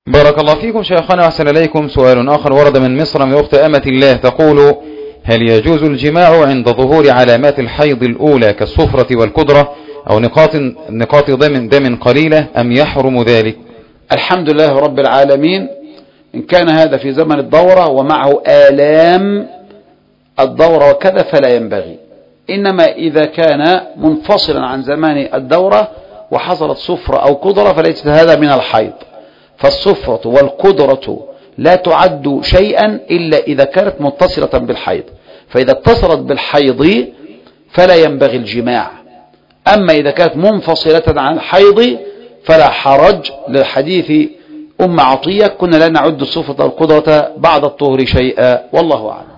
بارك الله فيكم شيخنا وأحسن إليكم. سؤال آخر ورد من مصر من أخت أمة الله تقول: هل يجوز الجماع عند ظهور علامات الحيض الأولى كالصفرة والكدرة أو نقاط دم قليلة أم يحرم ذلك؟ الحمد لله رب العالمين. إن كان هذا في زمن الدورة ومعه آلام الدورة وكذا فلا ينبغي، إنما إذا كان منفصلا عن زمان الدورة وحصلت صفرة أو كدرة فليس هذا من الحيض. فالصفرة والكدرة لا تعد شيئا إلا إذا كانت متصلة بالحيض، فإذا اتصلت بالحيض فلا ينبغي الجماع. أما إذا كانت منفصلة عن الحيض فلا حرج، للحديث أم عطية: كنا لا نعد الصفرة والكدرة بعد الطهر شيئا، والله أعلم.